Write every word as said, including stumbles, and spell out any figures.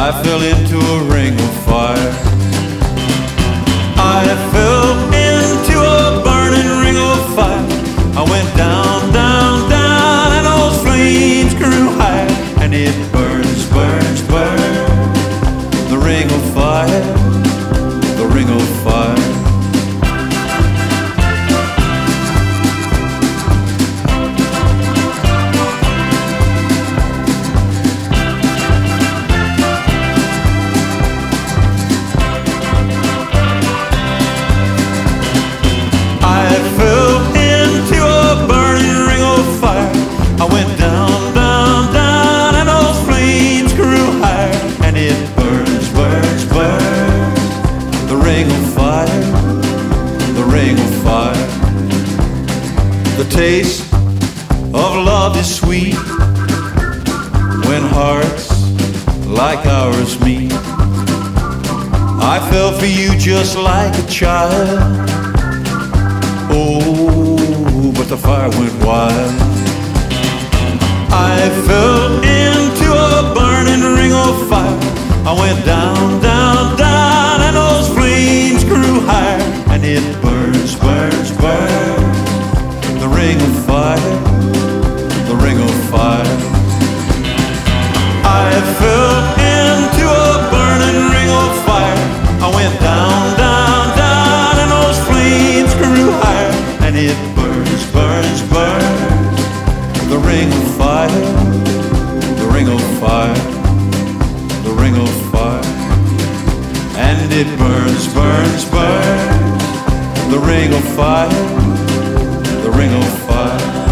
I fell into a ring of fire. I fell into a burning ring of fire. I went down, down, down, and those flames grew higher. And it burns, burns, burns, the ring of fire, the ring of fire. I went down, down, down, and those flames grew higher. And it burns, burns, burns, the ring of fire, the ring of fire. The taste of love is sweet when hearts like ours meet. I fell for you just like a child. Oh, but the fire went wild. I fell into a burning ring of fire. I went down, down, down, and those flames grew higher. And it burns, burns, burns, the ring of fire, the ring of fire. I fell into a burning ring of fire. I went down, down, down, and those flames grew higher. And it burns, burns, burns, the ring of fire, the ring of fire, the ring of fire. And it burns, burns, burns, the ring of fire, the ring of fire.